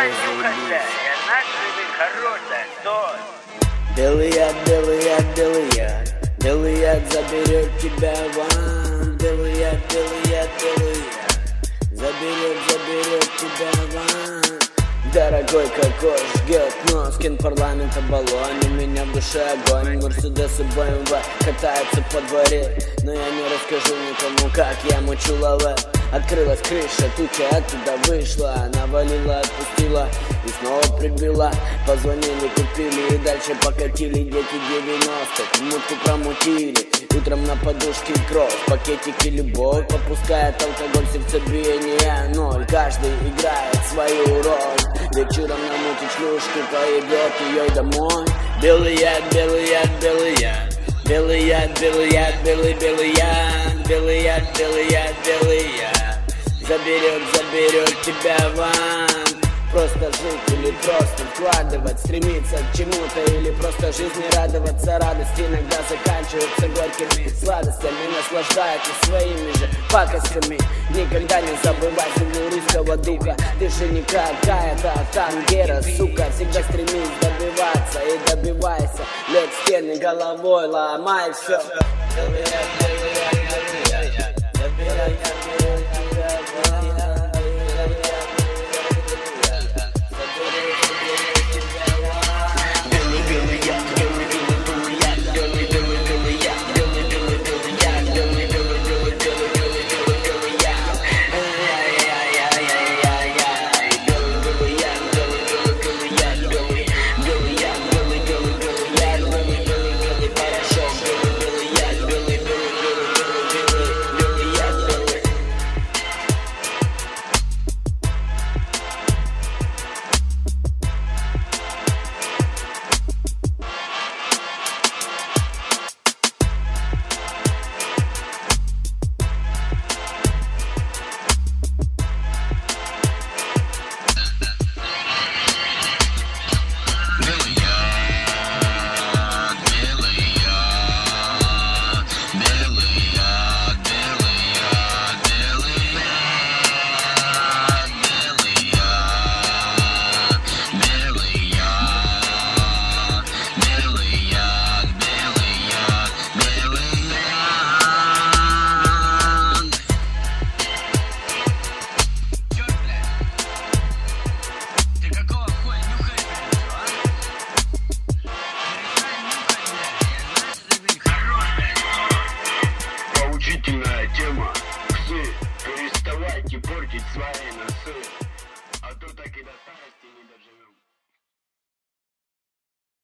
понюхайся, я наш хорошая, стой. Белый яд, белый яд заберет тебя ван. Белый яд, заберет тебя ван. Дорогой, какой жгет нос, кен парламента баллоне. Меня в душе огонь, Мерседес и БМВ катаются по дворе. Но я не расскажу никому, как я мучу лаве. Открылась крыша, туча оттуда вышла, навалила, отпустила и снова прибила. Позвонили, купили и дальше покатили. Дети 90-х мутку промутили. Утром на подушке кровь, пакетики любовь. Попускает алкоголь, сердцебиение ноль. Каждый играет свою роль. Вечером намутит шлюшку, поебет ее домой. Белый яд, белый яд, белый яд. Белый яд, белый яд, белый яд. Белый яд, белый яд, белый яд. Заберет тебя ван. Просто жить или просто вкладывать, стремиться к чему-то или просто жизни радоваться. Радость иногда заканчивается горькими сладостями. Наслаждайтесь своими же пакостями. Никогда не забывай силу русского духа. Ты же не какая-то тангера, сука. Всегда стремись добиваться и добивайся. Лег в стены головой, ломай все. Тема псы, переставайте портить свои носы, а то так и до старости не доживем.